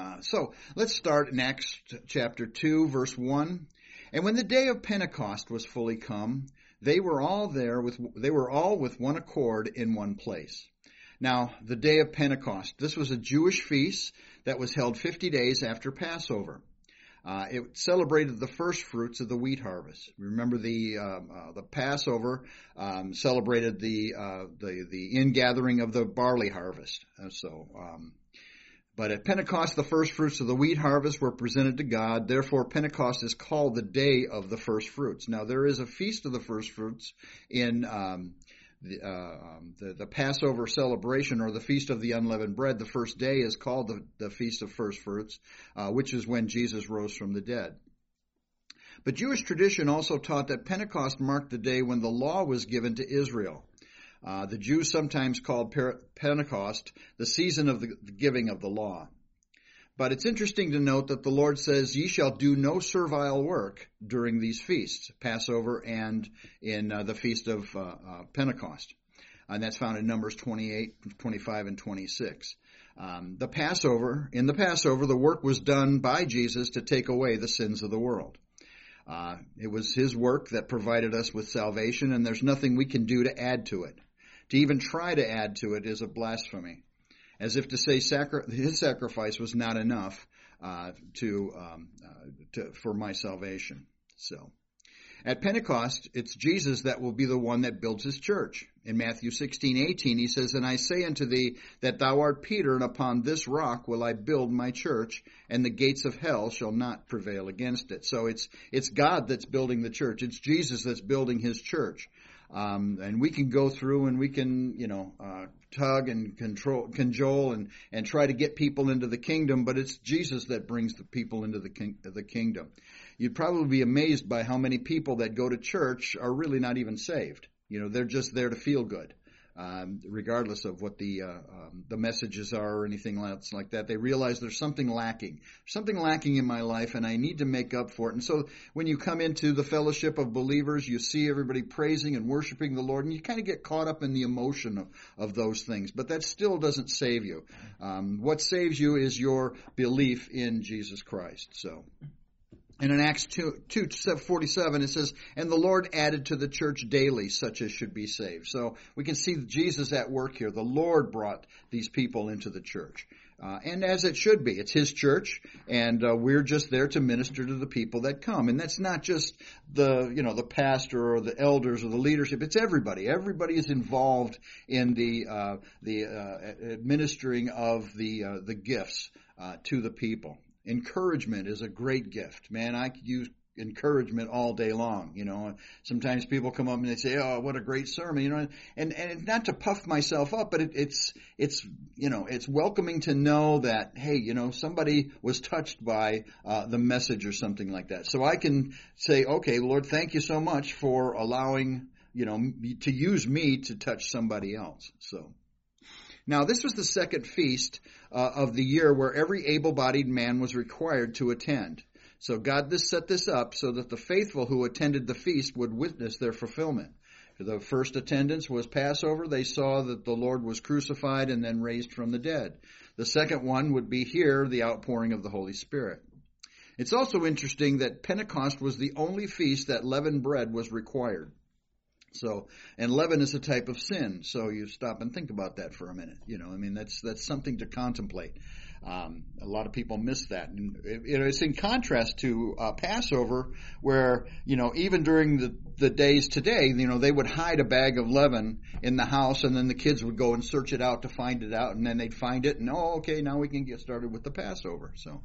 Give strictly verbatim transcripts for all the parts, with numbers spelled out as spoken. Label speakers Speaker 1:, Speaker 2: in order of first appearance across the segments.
Speaker 1: Uh, so let's start in Acts chapter two, verse one. And when the day of Pentecost was fully come, they were all there with they were all with one accord in one place. Now, the day of Pentecost, this was a Jewish feast that was held fifty days after Passover. Uh, it celebrated the first fruits of the wheat harvest. Remember, the uh, uh, the Passover um, celebrated the uh, the the ingathering of the barley harvest. Uh, so, um, but at Pentecost, the first fruits of the wheat harvest were presented to God. Therefore, Pentecost is called the day of the first fruits. Now, there is a feast of the first fruits in um, the, uh, um, the the Passover celebration, or the Feast of the Unleavened Bread. The first day is called the, the Feast of First Fruits, uh, which is when Jesus rose from the dead. But Jewish tradition also taught that Pentecost marked the day when the law was given to Israel. Uh, the Jews sometimes called Pentecost the season of the giving of the law. But it's interesting to note that the Lord says, "Ye shall do no servile work" during these feasts, Passover and in uh, the Feast of uh, uh, Pentecost. And that's found in Numbers twenty-eight, twenty-five, and twenty-six. Um, the Passover, in the Passover, the work was done by Jesus to take away the sins of the world. Uh, it was his work that provided us with salvation, and there's nothing we can do to add to it. To even try to add to it is a blasphemy, as if to say sacri- his sacrifice was not enough uh, to, um, uh, to for my salvation. So, at Pentecost, it's Jesus that will be the one that builds his church. In Matthew sixteen eighteen, he says, "And I say unto thee that thou art Peter, and upon this rock will I build my church, and the gates of hell shall not prevail against it." So it's it's God that's building the church. It's Jesus that's building his church. Um, and we can go through and we can, you know, uh, tug and control, cajole and, and try to get people into the kingdom, but it's Jesus that brings the people into the king, the kingdom. You'd probably be amazed by how many people that go to church are really not even saved. You know, they're just there to feel good, um, regardless of what the uh, um, the messages are or anything else like that. They realize there's something lacking, something lacking in my life, and I need to make up for it. And so when you come into the fellowship of believers, you see everybody praising and worshiping the Lord, and you kind of get caught up in the emotion of, of those things. But that still doesn't save you. Um, what saves you is your belief in Jesus Christ. So. And in Acts two, two forty-seven, it says, "And the Lord added to the church daily such as should be saved." So we can see Jesus at work here. The Lord brought these people into the church. Uh, and as it should be. It's his church, and uh, we're just there to minister to the people that come. And that's not just the, you know, the pastor or the elders or the leadership. It's everybody. Everybody is involved in the uh, the uh, administering of the uh, the gifts uh, to the people. Encouragement is a great gift. Man, I could use encouragement all day long. You know, sometimes people come up and they say, "Oh, what a great sermon," you know, and, and not to puff myself up, but it, it's, it's, you know, it's welcoming to know that, hey, you know, somebody was touched by uh, the message or something like that. So I can say, okay, Lord, thank you so much for allowing, you know, to use me to touch somebody else. So. Now, this was the second feast uh, of the year where every able-bodied man was required to attend. So God this set this up so that the faithful who attended the feast would witness their fulfillment. The first attendance was Passover. They saw that the Lord was crucified and then raised from the dead. The second one would be here, the outpouring of the Holy Spirit. It's also interesting that Pentecost was the only feast that leavened bread was required. So, and leaven is a type of sin. So you stop and think about that for a minute. You know, I mean, that's that's something to contemplate. Um, a lot of people miss that. And it, it's in contrast to uh, Passover, where, you know, even during the, the days today, you know, they would hide a bag of leaven in the house, and then the kids would go and search it out to find it out, and then they'd find it, and, oh, okay, now we can get started with the Passover. So.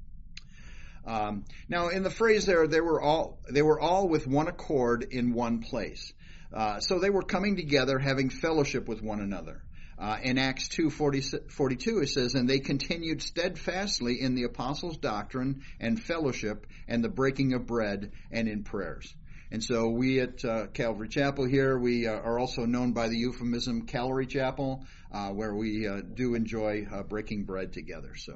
Speaker 1: Um, now, in the phrase there, they were all they were all with one accord in one place. Uh, so they were coming together, having fellowship with one another. Uh, in Acts two forty-two, it says, "And they continued steadfastly in the apostles' doctrine and fellowship and the breaking of bread and in prayers." And so we at uh, Calvary Chapel here, we uh, are also known by the euphemism Calorie Chapel, uh, where we uh, do enjoy uh, breaking bread together. So.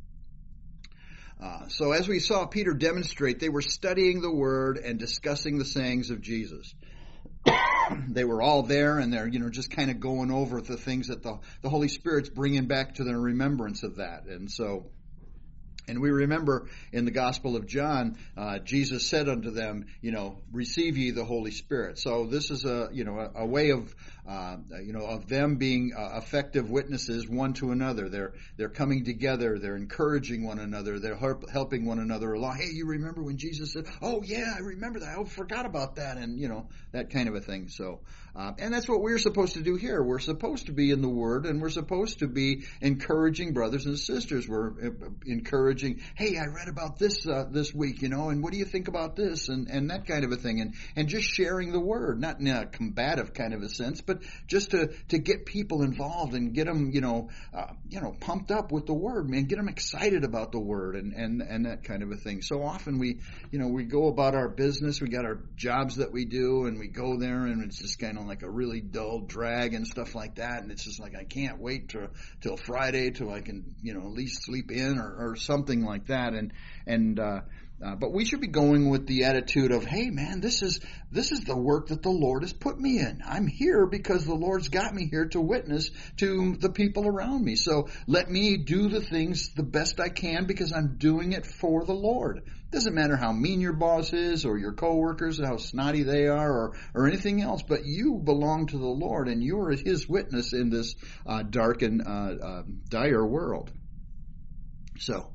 Speaker 1: Uh, so as we saw Peter demonstrate, they were studying the Word and discussing the sayings of Jesus. They were all there, and they're, you know, just kind of going over the things that the, the Holy Spirit's bringing back to their remembrance of that. And so And we remember in the Gospel of John, uh, Jesus said unto them, you know, receive ye the Holy Spirit. So this is a, you know, a, a way of, uh, you know, of them being uh, effective witnesses one to another. They're, they're coming together. They're encouraging one another. They're help, helping one another along. Hey, you remember when Jesus said, oh yeah, I remember that. I forgot about that. And, you know, that kind of a thing. So, uh, and that's what we're supposed to do here. We're supposed to be in the Word, and we're supposed to be encouraging brothers and sisters. We're encouraging, hey, I read about this uh, this week, you know, and what do you think about this, and, and that kind of a thing, and, and just sharing the Word, not in a combative kind of a sense, but just to, to get people involved and get them, you know, uh, you know, pumped up with the Word, man, get them excited about the Word, and, and, and that kind of a thing. So often we, you know, we go about our business, we got our jobs that we do, and we go there, and it's just kind of like a really dull drag and stuff like that, and it's just like, I can't wait to, till Friday till I can, you know, at least sleep in or, or something like that. And, and, uh, uh, but we should be going with the attitude of, hey man, this is, this is the work that the Lord has put me in. I'm here because the Lord's got me here to witness to the people around me. So let me do the things the best I can because I'm doing it for the Lord. Doesn't matter how mean your boss is or your coworkers, how snotty they are or, or anything else, but you belong to the Lord and you're His witness in this, uh, dark and, uh, uh, dire world. So,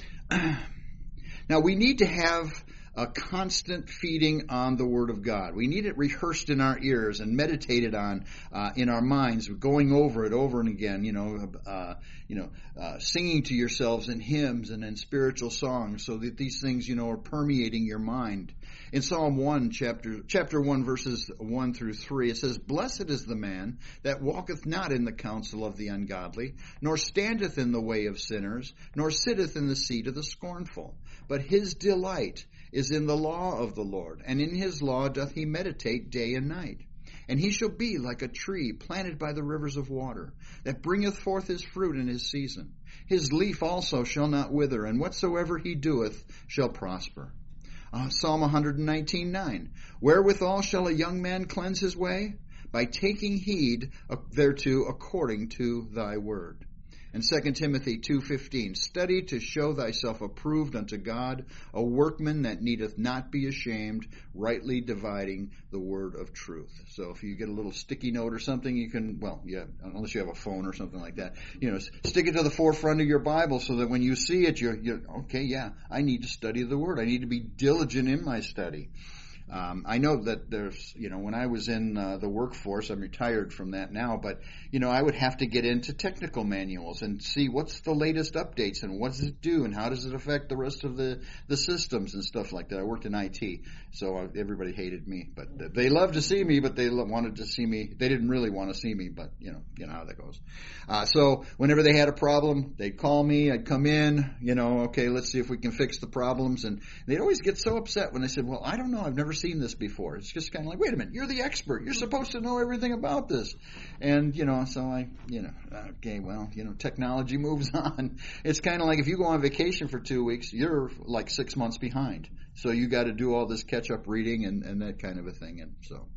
Speaker 1: now we need to have a constant feeding on the Word of God. We need it rehearsed in our ears and meditated on uh, in our minds, going over it over and again. You know, uh, you know, uh, singing to yourselves in hymns and in spiritual songs, so that these things, you know, are permeating your mind. In Psalm one, chapter chapter one, verses one through three, it says, "Blessed is the man that walketh not in the counsel of the ungodly, nor standeth in the way of sinners, nor sitteth in the seat of the scornful. But his delight is in the law of the Lord, and in his law doth he meditate day and night. And he shall be like a tree planted by the rivers of water, that bringeth forth his fruit in his season. His leaf also shall not wither, and whatsoever he doeth shall prosper." Uh, Psalm one nineteen nine, "Wherewithal shall a young man cleanse his way? By taking heed thereto according to thy word." And Second Timothy two fifteen, "Study to show thyself approved unto God, a workman that needeth not be ashamed, rightly dividing the word of truth." So if you get a little sticky note or something, you can, well, yeah, unless you have a phone or something like that, you know, stick it to the forefront of your Bible so that when you see it, you're, you're okay, yeah, I need to study the word. I need to be diligent in my study. Um, I know that there's, you know, when I was in uh, the workforce, I'm retired from that now, but, you know, I would have to get into technical manuals and see what's the latest updates and what does it do and how does it affect the rest of the, the systems and stuff like that. I worked in I T, so I, everybody hated me, but they loved to see me, but they wanted to see me. They didn't really want to see me, but, you know, you know how that goes. Uh, so whenever they had a problem, they'd call me, I'd come in, you know, okay, let's see if we can fix the problems. And they'd always get so upset when I said, well, I don't know, I've never seen this before. It's just kind of like, wait a minute, you're the expert. You're supposed to know everything about this. And, you know, so I, you know, okay, well, you know, technology moves on. It's kind of like if you go on vacation for two weeks, you're like six months behind. So you got to do all this catch-up reading and, and that kind of a thing. And so,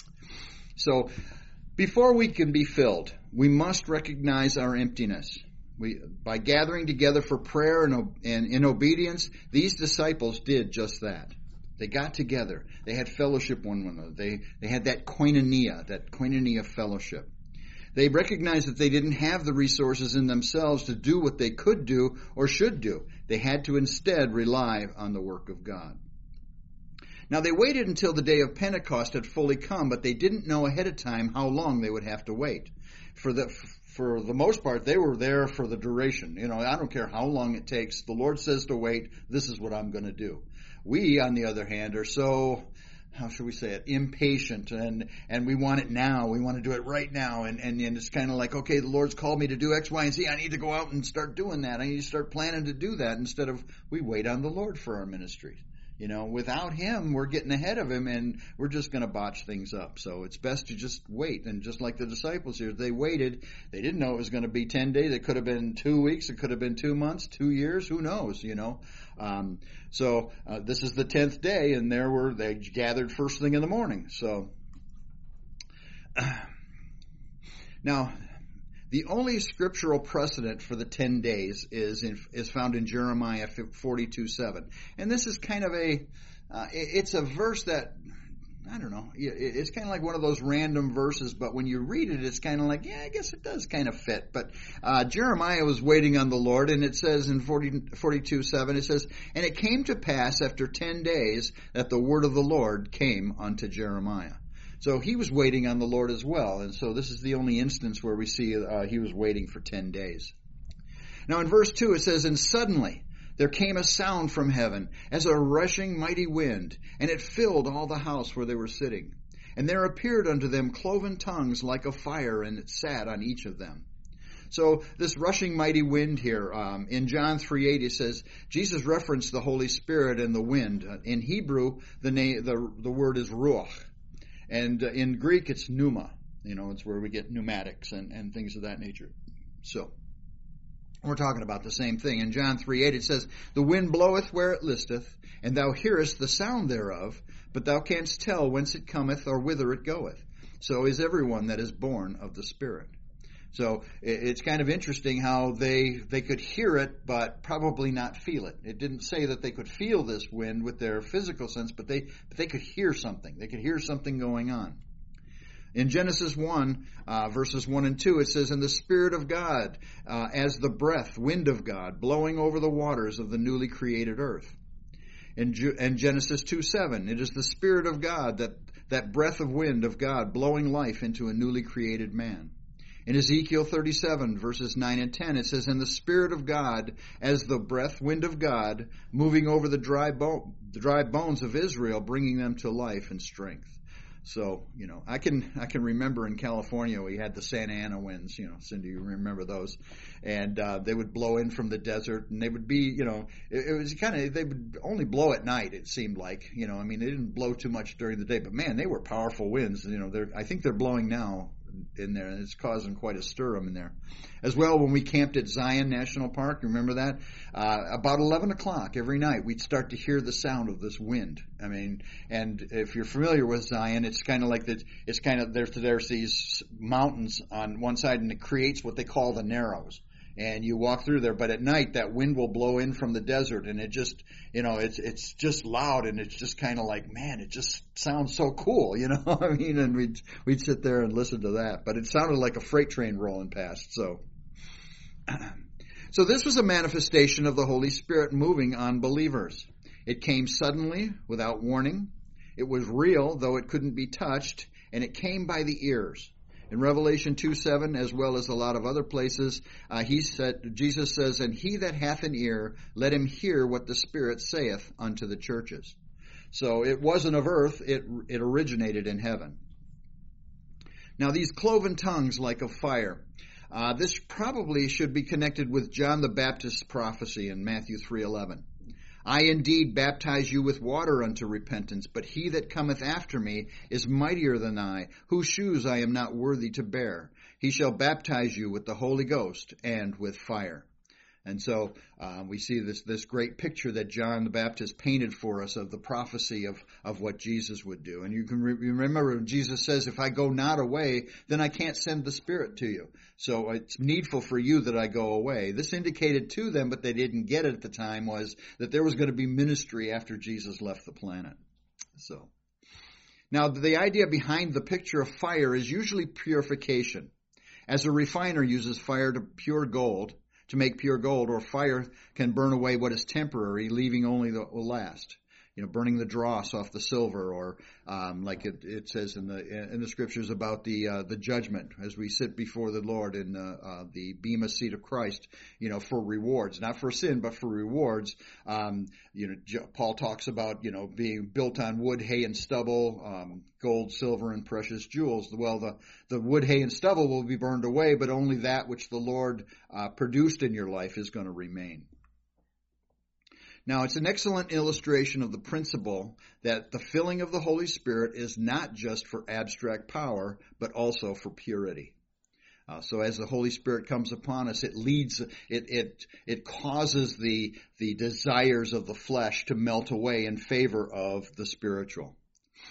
Speaker 1: so before we can be filled, we must recognize our emptiness. We, by gathering together for prayer and, and in obedience, these disciples did just that. They got together. They had fellowship one with another. They, they had that koinonia, that koinonia fellowship. They recognized that they didn't have the resources in themselves to do what they could do or should do. They had to instead rely on the work of God. Now, they waited until the day of Pentecost had fully come, but they didn't know ahead of time how long they would have to wait. For the, for the most part, they were there for the duration. You know, I don't care how long it takes. The Lord says to wait. This is what I'm going to do. We, on the other hand, are so, how should we say it, impatient, and, and we want it now. We want to do it right now. And, and, and it's kind of like, okay, the Lord's called me to do X, Y, and Z. I need to go out and start doing that. I need to start planning to do that instead of we wait on the Lord for our ministry. You know, without Him, we're getting ahead of Him and we're just going to botch things up. So it's best to just wait. And just like the disciples here, they waited. They didn't know it was going to be ten days. It could have been two weeks. It could have been two months, two years. Who knows, you know. Um, so uh, this is the tenth day, and there were, they gathered first thing in the morning. So uh, now, The only scriptural precedent for the ten days is in, is found in Jeremiah forty-two seven. And this is kind of a, uh, it's a verse that, I don't know, it's kind of like one of those random verses, but when you read it, it's kind of like, yeah, I guess it does kind of fit. But uh, Jeremiah was waiting on the Lord, and it says in forty-two seven, it says, "And it came to pass after ten days that the word of the Lord came unto Jeremiah." So he was waiting on the Lord as well, and so this is the only instance where we see uh, he was waiting for ten days. Now in verse two it says, "And suddenly there came a sound from heaven as a rushing mighty wind, and it filled all the house where they were sitting. And there appeared unto them cloven tongues like a fire, and it sat on each of them." So this rushing mighty wind here, um, in John three eight, it says, Jesus referenced the Holy Spirit and the wind. In Hebrew, the, name, the, the word is ruach. And uh, in Greek, it's pneuma. You know, it's where we get pneumatics and, and things of that nature. So we're talking about the same thing. In John three eight, it says, "The wind bloweth where it listeth, and thou hearest the sound thereof, but thou canst tell whence it cometh or whither it goeth. So is everyone that is born of the Spirit." So it's kind of interesting how they they could hear it, but probably not feel it. It didn't say that they could feel this wind with their physical sense, but they but they could hear something. They could hear something going on. In Genesis one, uh, verses one and two, it says, "And the Spirit of God, uh, as the breath, wind of God, blowing over the waters of the newly created earth." In, Ju- in Genesis two seven, it is the Spirit of God, that, that breath of wind of God, blowing life into a newly created man. In Ezekiel thirty-seven, verses nine and ten, it says, "And the Spirit of God, as the breath, wind of God, moving over the dry, bo- the dry bones of Israel, bringing them to life and strength." So, you know, I can I can remember in California we had the Santa Ana winds, you know, Cindy, you remember those. And uh, they would blow in from the desert, and they would be, you know, it, it was kind of, they would only blow at night, it seemed like. You know, I mean, they didn't blow too much during the day, but man, they were powerful winds. You know, they're I think they're blowing now in there, and it's causing quite a stir in there. As well, when we camped at Zion National Park, remember that? Uh, about eleven o'clock every night, we'd start to hear the sound of this wind. I mean, and if you're familiar with Zion, it's kind of like that. It's kind of there's there's these mountains on one side, and it creates what they call the Narrows. And you walk through there, but at night that wind will blow in from the desert, and it just, you know, it's it's just loud, and it's just kind of like, man, it just sounds so cool, you know. I mean, and we'd we'd sit there and listen to that, but it sounded like a freight train rolling past. So, so this was a manifestation of the Holy Spirit moving on believers. It came suddenly, without warning. It was real, though it couldn't be touched, and it came by the ears. In Revelation two seven, as well as a lot of other places, uh, he said, Jesus says, "And he that hath an ear, let him hear what the Spirit saith unto the churches." So it wasn't of earth, it, it originated in heaven. Now these cloven tongues like of fire, uh, this probably should be connected with John the Baptist's prophecy in Matthew three eleven. "I indeed baptize you with water unto repentance, but he that cometh after me is mightier than I, whose shoes I am not worthy to bear. He shall baptize you with the Holy Ghost and with fire." And so uh, we see this this great picture that John the Baptist painted for us of the prophecy of, of what Jesus would do. And you can re- remember Jesus says, "If I go not away, then I can't send the Spirit to you. So it's needful for you that I go away." This indicated to them, but they didn't get it at the time, was that there was going to be ministry after Jesus left the planet. So now the idea behind the picture of fire is usually purification. As a refiner uses fire to pure gold, to make pure gold, or fire can burn away what is temporary, leaving only the will last. You know, burning the dross off the silver, or um, like it, it says in the in the scriptures about the uh, the judgment as we sit before the Lord in uh, uh, the bema seat of Christ. You know, for rewards, not for sin, but for rewards. Um, you know, Paul talks about you know being built on wood, hay, and stubble, um, gold, silver, and precious jewels. Well, the the wood, hay, and stubble will be burned away, but only that which the Lord uh, produced in your life is going to remain. Now, it's an excellent illustration of the principle that the filling of the Holy Spirit is not just for abstract power, but also for purity. Uh, so as the Holy Spirit comes upon us, it leads, it it it causes the the desires of the flesh to melt away in favor of the spiritual.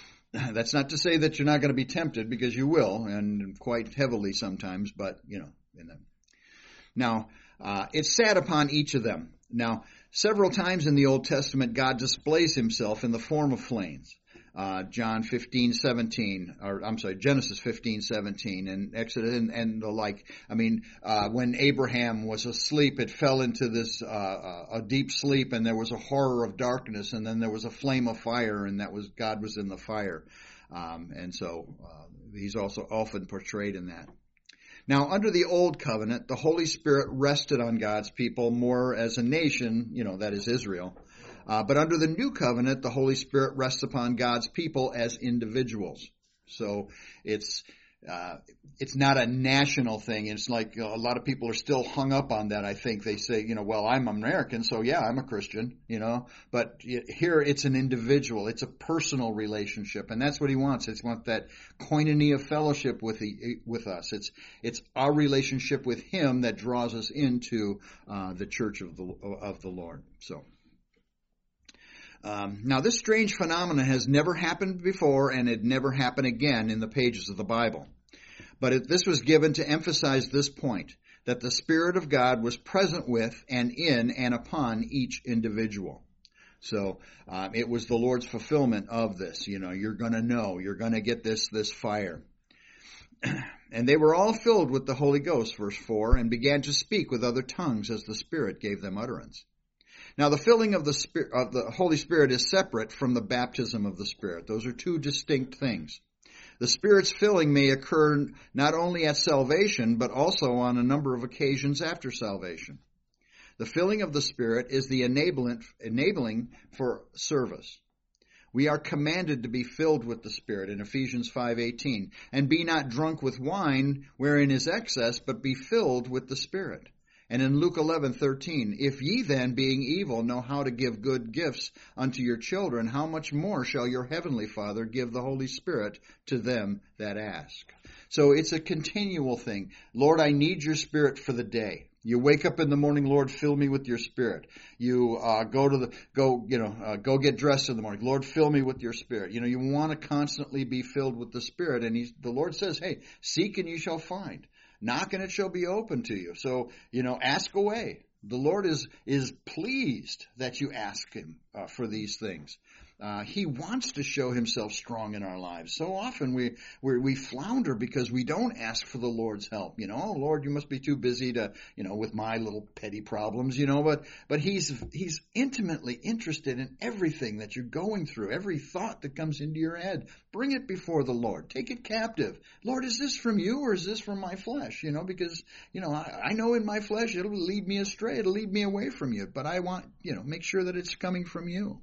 Speaker 1: That's not to say that you're not going to be tempted, because you will, and quite heavily sometimes, but, you know, in them. Now, uh, it sat upon each of them. Now, several times in the Old Testament, God displays himself in the form of flames. Uh, John fifteen seventeen, or I'm sorry, Genesis fifteen seventeen, and Exodus, and, and the like. I mean, uh, when Abraham was asleep, it fell into this, uh, a deep sleep, and there was a horror of darkness, and then there was a flame of fire, and that was, God was in the fire. Um, and so, uh, he's also often portrayed in that. Now, under the Old Covenant, the Holy Spirit rested on God's people more as a nation, you know, that is Israel. Uh, but under the New Covenant, the Holy Spirit rests upon God's people as individuals. So it's uh, it's not a national thing. It's like a lot of people are still hung up on that. I think they say, you know, well, I'm American, so yeah, I'm a Christian, you know. But here it's an individual. It's a personal relationship, and that's what he wants. It's want that koinonia fellowship with the, with us. It's it's our relationship with him that draws us into uh, the church of the of the Lord. So. Um, now, this strange phenomenon has never happened before, and it never happened again in the pages of the Bible. But it, this was given to emphasize this point, that the Spirit of God was present with and in and upon each individual. So um, it was the Lord's fulfillment of this. You know, you're going to know, you're going to get this this fire. And they were all filled with the Holy Ghost, verse four, and began to speak with other tongues as the Spirit gave them utterance. Now, the filling of the Spirit, of the Holy Spirit is separate from the baptism of the Spirit. Those are two distinct things. The Spirit's filling may occur not only at salvation, but also on a number of occasions after salvation. The filling of the Spirit is the enabling, enabling for service. We are commanded to be filled with the Spirit in Ephesians five eighteen, and be not drunk with wine wherein is excess, but be filled with the Spirit. And in Luke eleven thirteen, if ye then, being evil, know how to give good gifts unto your children, how much more shall your heavenly Father give the Holy Spirit to them that ask? So it's a continual thing. Lord, I need your Spirit for the day. You wake up in the morning, Lord, fill me with your Spirit. You uh, go to the go, you know, uh, go get dressed in the morning. Lord, fill me with your Spirit. You know, you want to constantly be filled with the Spirit, and he's, the Lord says, "Hey, seek and you shall find. Knock and it shall be open to you." So, you know, ask away. The Lord is is pleased that you ask him uh, for these things. Uh, he wants to show himself strong in our lives. So often we we we flounder because we don't ask for the Lord's help. You know, oh Lord, you must be too busy to, you know, with my little petty problems, you know, but but he's he's intimately interested in everything that you're going through, every thought that comes into your head. Bring it before the Lord. Take it captive. Lord, is this from you or is this from my flesh? You know, because, you know, I, I know in my flesh it'll lead me astray. It'll lead me away from you. But I want, you know, make sure that it's coming from you.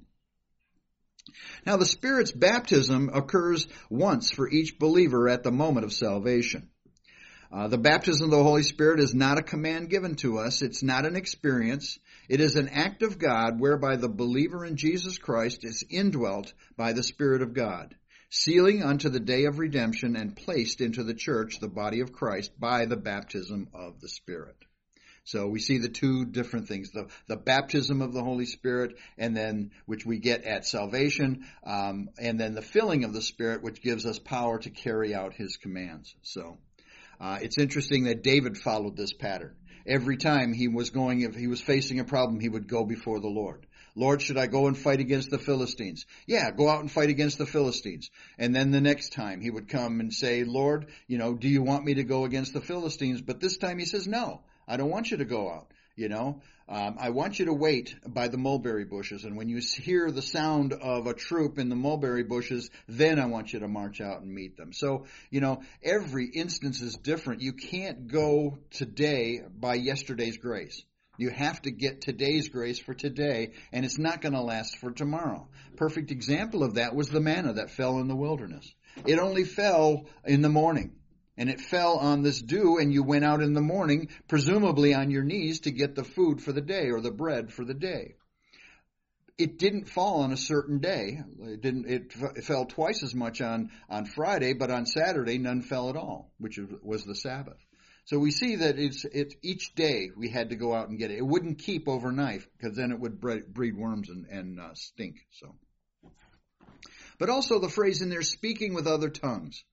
Speaker 1: Now, the Spirit's baptism occurs once for each believer at the moment of salvation. Uh, the baptism of the Holy Spirit is not a command given to us. It's not an experience. It is an act of God whereby the believer in Jesus Christ is indwelt by the Spirit of God, sealing unto the day of redemption and placed into the church, the body of Christ, by the baptism of the Spirit. So we see the two different things, the, the baptism of the Holy Spirit, and then which we get at salvation, um, and then the filling of the Spirit, which gives us power to carry out his commands. So uh, it's interesting that David followed this pattern. Every time he was going, if he was facing a problem, he would go before the Lord. Lord, should I go and fight against the Philistines? Yeah, go out and fight against the Philistines. And then the next time he would come and say, Lord, you know, do you want me to go against the Philistines? But this time he says, no. I don't want you to go out, you know. Um, I want you to wait by the mulberry bushes. And when you hear the sound of a troop in the mulberry bushes, then I want you to march out and meet them. So, you know, every instance is different. You can't go today by yesterday's grace. You have to get today's grace for today, and it's not going to last for tomorrow. Perfect example of that was the manna that fell in the wilderness. It only fell in the morning. And it fell on this dew, and you went out in the morning, presumably on your knees, to get the food for the day or the bread for the day. It didn't fall on a certain day. It didn't. It, it fell twice as much on, on Friday, but on Saturday none fell at all, which was the Sabbath. So we see that it's it each day we had to go out and get it. It wouldn't keep overnight because then it would breed worms and, and uh, stink. So, but also the phrase in there, speaking with other tongues.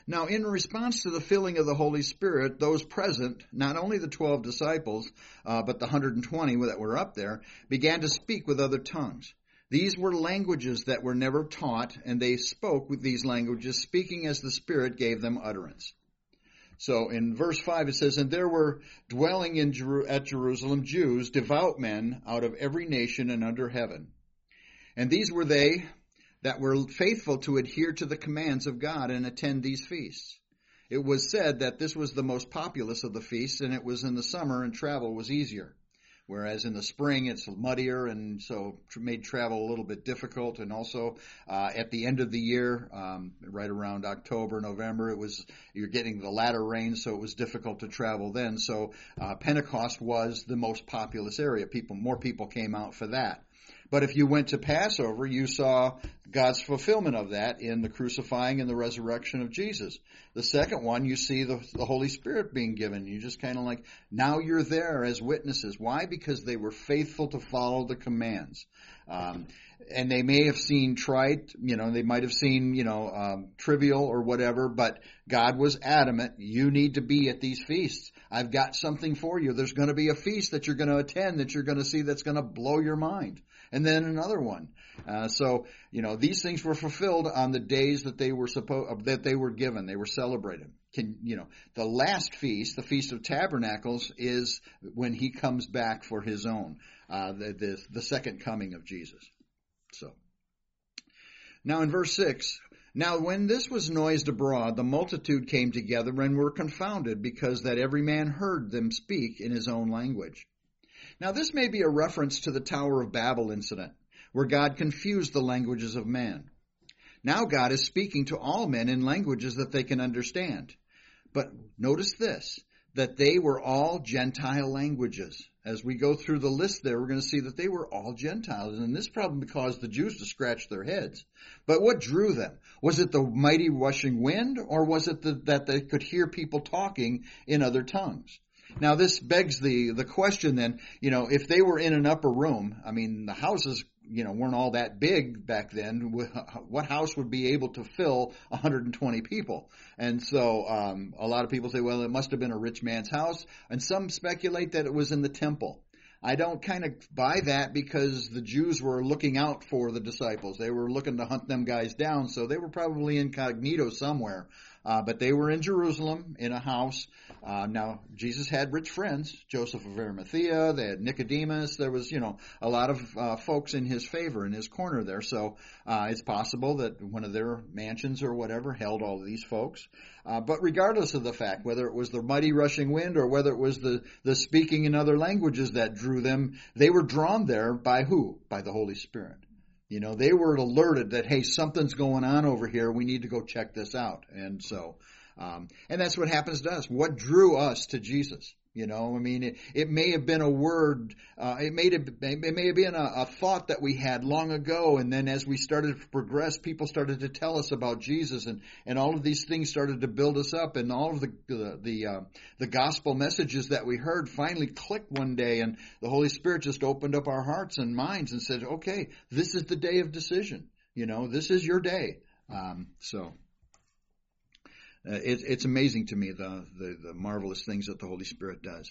Speaker 1: Now, in response to the filling of the Holy Spirit, those present, not only the twelve disciples, uh, but the one hundred twenty that were up there, began to speak with other tongues. These were languages that were never taught, and they spoke with these languages, speaking as the Spirit gave them utterance. So in verse five it says, "And there were dwelling in Jer- at Jerusalem Jews, devout men out of every nation and under heaven. And these were they that were faithful to adhere to the commands of God and attend these feasts. It was said that this was the most populous of the feasts, and it was in the summer, and travel was easier. Whereas in the spring it's muddier, and so made travel a little bit difficult. And also uh, at the end of the year, um, right around October, November, it was you're getting the latter rain, so it was difficult to travel then. So uh, Pentecost was the most populous area. People, more people came out for that. But if you went to Passover, you saw God's fulfillment of that in the crucifying and the resurrection of Jesus. The second one, you see the, the Holy Spirit being given. You just kind of like, now you're there as witnesses. Why? Because they were faithful to follow the commands. Um, and they may have seen trite, you know, they might have seen, you know, um, trivial or whatever, but God was adamant, you need to be at these feasts. I've got something for you. There's going to be a feast that you're going to attend that you're going to see that's going to blow your mind. And then another one. Uh, so, you know, these things were fulfilled on the days that they were supposed, that they were given. They were celebrated. Can, you know, the last feast, the Feast of Tabernacles, is when he comes back for his own, uh, the, the, the second coming of Jesus. So, now in verse six, "Now when this was noised abroad, the multitude came together and were confounded, because that every man heard them speak in his own language." Now this may be a reference to the Tower of Babel incident, where God confused the languages of man. Now God is speaking to all men in languages that they can understand. But notice this, that they were all Gentile languages. As we go through the list there, we're going to see that they were all Gentiles. And this probably caused the Jews to scratch their heads. But what drew them? Was it the mighty rushing wind, or was it the, that they could hear people talking in other tongues? Now this begs the, the question then, you know, if they were in an upper room, I mean, the houses, you know, weren't all that big back then. What house would be able to fill one hundred twenty people? And so um, a lot of people say, well, it must have been a rich man's house. And some speculate that it was in the temple. I don't kind of buy that, because the Jews were looking out for the disciples. They were looking to hunt them guys down, so they were probably incognito somewhere. Uh, but they were in Jerusalem in a house. Uh, now, Jesus had rich friends, Joseph of Arimathea, they had Nicodemus. There was, you know, a lot of uh, folks in his favor, in his corner there. So uh, it's possible that one of their mansions or whatever held all of these folks. Uh, but regardless of the fact, whether it was the mighty rushing wind or whether it was the, the speaking in other languages that drew them, they were drawn there by who? By the Holy Spirit. You know, they were alerted that, hey, something's going on over here. We need to go check this out. And so, um, and that's what happens to us. What drew us to Jesus? You know, I mean, it, it may have been a word, uh, it may have, it may have been a, a thought that we had long ago. And then as we started to progress, people started to tell us about Jesus, and, and all of these things started to build us up, and all of the, the, the, uh, the gospel messages that we heard finally clicked one day, and the Holy Spirit just opened up our hearts and minds and said, okay, this is the day of decision. You know, this is your day. Um, so. Uh, it, it's amazing to me, the, the, the marvelous things that the Holy Spirit does.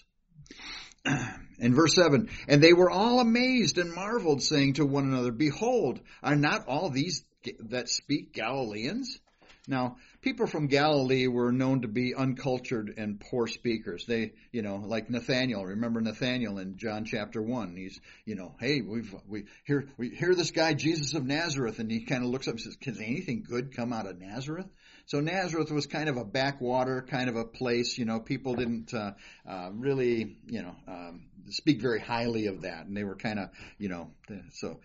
Speaker 1: In verse seven, "And they were all amazed and marveled, saying to one another, Behold, are not all these that speak Galileans?" Now, people from Galilee were known to be uncultured and poor speakers. They, you know, like Nathaniel. Remember Nathaniel in John chapter one. He's, you know, hey, we've, we hear, we hear this guy, Jesus of Nazareth, and he kind of looks up and says, can anything good come out of Nazareth? So Nazareth was kind of a backwater kind of a place. You know, people didn't uh, uh, really, you know, um, speak very highly of that, and they were kind of, you know, so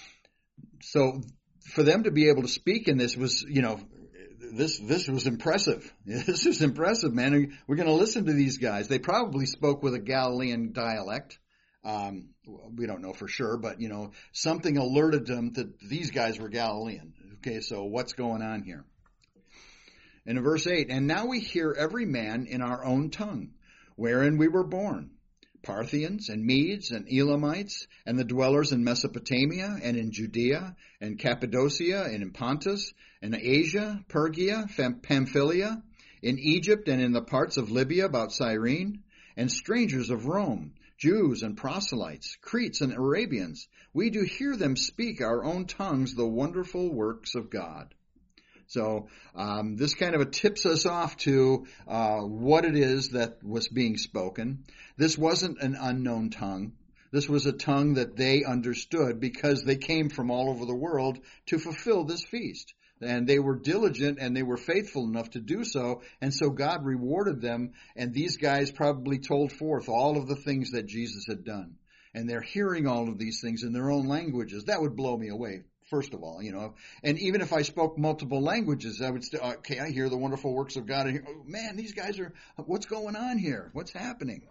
Speaker 1: so for them to be able to speak in this was, you know, this this was impressive. This is impressive, man. We're going to listen to these guys. They probably spoke with a Galilean dialect. Um, we don't know for sure, but, you know, something alerted them that these guys were Galilean. Okay, so what's going on here? And in verse eight, "And now we hear every man in our own tongue, wherein we were born. Parthians and Medes and Elamites and the dwellers in Mesopotamia and in Judea and Cappadocia and in Pontus and Asia, Phrygia, Pamphylia, in Egypt and in the parts of Libya about Cyrene, and strangers of Rome, Jews and proselytes, Cretes and Arabians. We do hear them speak our own tongues the wonderful works of God. So um, this kind of a tips us off to uh, what it is that was being spoken. This wasn't an unknown tongue. This was a tongue that they understood because they came from all over the world to fulfill this feast. And they were diligent and they were faithful enough to do so. And so God rewarded them. And these guys probably told forth all of the things that Jesus had done. And they're hearing all of these things in their own languages. That would blow me away. First of all, you know, and even if I spoke multiple languages, I would still, okay, I hear the wonderful works of God. And hear, oh, man, these guys are, what's going on here? What's happening?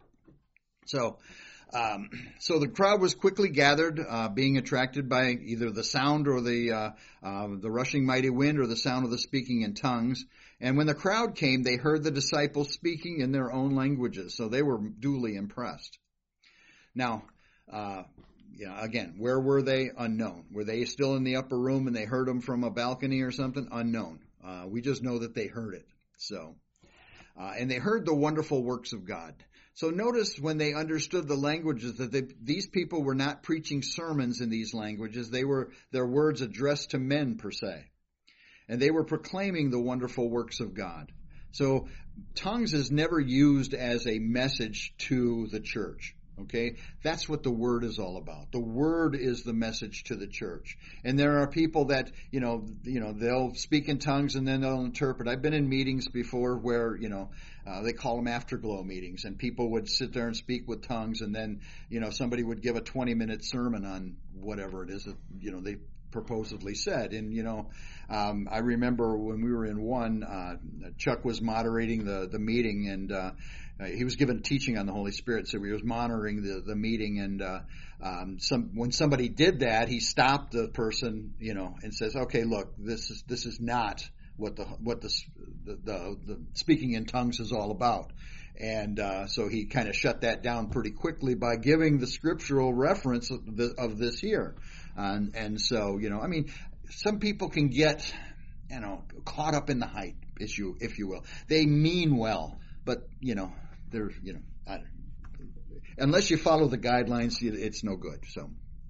Speaker 1: So, um, so the crowd was quickly gathered, uh, being attracted by either the sound or the, uh, uh, the rushing mighty wind or the sound of the speaking in tongues. And when the crowd came, they heard the disciples speaking in their own languages. So they were duly impressed. Now, uh, You know, again, where were they? Unknown. Were they still in the upper room and they heard them from a balcony or something? Unknown. Uh, we just know that they heard it. So, uh, and they heard the wonderful works of God. So notice when they understood the languages that they, these people were not preaching sermons in these languages. They were their words addressed to men per se, and they were proclaiming the wonderful works of God. So tongues is never used as a message to the church. Okay, that's what the word is all about. The word is the message to the church. And there are people that, you know, you know, they'll speak in tongues and then they'll interpret. I've been in meetings before where, you know, uh, they call them afterglow meetings, and people would sit there and speak with tongues, and then, you know, somebody would give a twenty minute sermon on whatever it is that, you know, they proposedly said. And, you know, um, I remember when we were in one, uh, Chuck was moderating the, the meeting, and, uh, Uh, he was given teaching on the Holy Spirit, so he was monitoring the, the meeting. And uh, um, some when somebody did that, he stopped the person, you know, and says, "Okay, look, this is this is not what the what the the, the, the speaking in tongues is all about." And uh, so he kind of shut that down pretty quickly by giving the scriptural reference of, the, of this here. And and so, you know, I mean, some people can get, you know, caught up in the hype issue, if you will. They mean well, but you know. They're, you know, I don't, unless you follow the guidelines, it's no good. So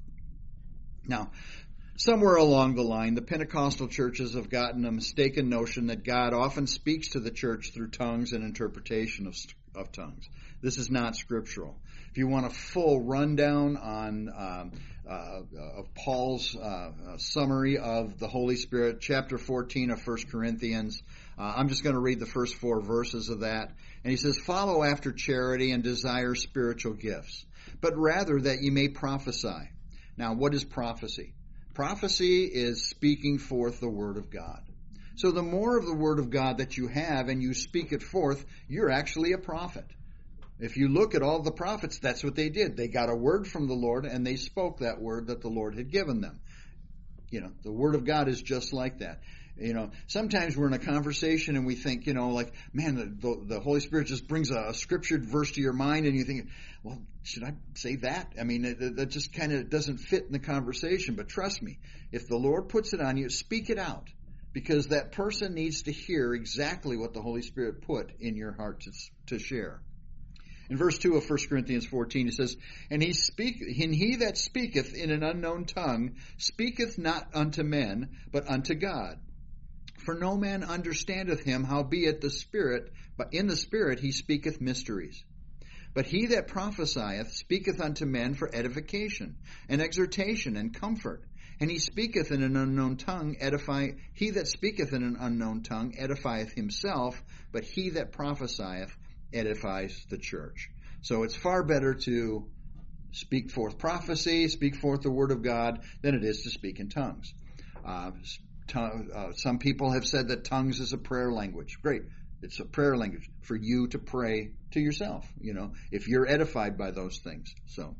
Speaker 1: now, somewhere along the line, the Pentecostal churches have gotten a mistaken notion that God often speaks to the church through tongues and interpretation of, of tongues. This is not scriptural. If you want a full rundown on um, uh, of Paul's uh, uh, summary of the Holy Spirit, chapter fourteen of First Corinthians, uh, I'm just going to read the first four verses of that. And he says, "Follow after charity and desire spiritual gifts, but rather that ye may prophesy." Now, what is prophecy? Prophecy is speaking forth the word of God. So the more of the word of God that you have and you speak it forth, you're actually a prophet. If you look at all the prophets, that's what they did. They got a word from the Lord and they spoke that word that the Lord had given them. You know, the word of God is just like that. You know, sometimes we're in a conversation and we think, you know, like, man, the, the, the Holy Spirit just brings a, a scriptured verse to your mind, and you think, well, should I say that? I mean, it, that just kind of doesn't fit in the conversation. But trust me, if the Lord puts it on you, speak it out, because that person needs to hear exactly what the Holy Spirit put in your heart to, to share. In verse two of First Corinthians fourteen, it says, And he speak, and he that speaketh in an unknown tongue speaketh not unto men, but unto God. For no man understandeth him, howbeit the Spirit, but in the Spirit he speaketh mysteries. But he that prophesieth speaketh unto men for edification, and exhortation, and comfort. And he speaketh in an unknown tongue, edify. He that speaketh in an unknown tongue edifieth himself, but he that prophesieth edifies the church. So it's far better to speak forth prophecy, speak forth the word of God, than it is to speak in tongues. Uh, Uh, some people have said that tongues is a prayer language. Great. It's a prayer language for you to pray to yourself, you know, if you're edified by those things. So,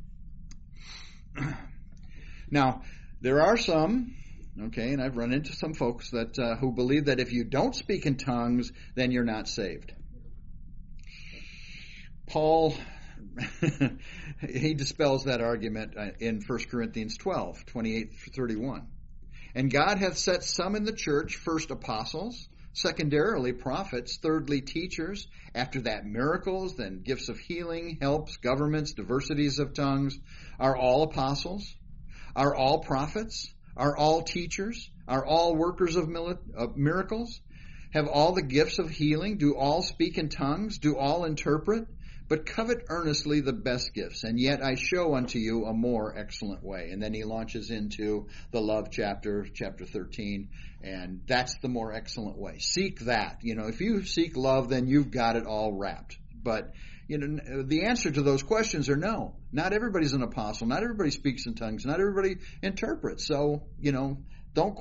Speaker 1: now, there are some, okay, and I've run into some folks that uh, who believe that if you don't speak in tongues, then you're not saved. Paul he dispels that argument in First Corinthians twelve, twenty-eight through thirty-one. And God hath set some in the church, first apostles, secondarily prophets, thirdly teachers, after that miracles, then gifts of healing, helps, governments, diversities of tongues. Are all apostles? Are all prophets? Are all teachers? Are all workers of miracles? Have all the gifts of healing? Do all speak in tongues? Do all interpret? But covet earnestly the best gifts, and yet I show unto you a more excellent way. And then he launches into the love chapter, chapter thirteen, and that's the more excellent way. Seek that. You know, if you seek love, then you've got it all wrapped. But, you know, the answer to those questions are no. Not everybody's an apostle. Not everybody speaks in tongues. Not everybody interprets. So, you know, don't,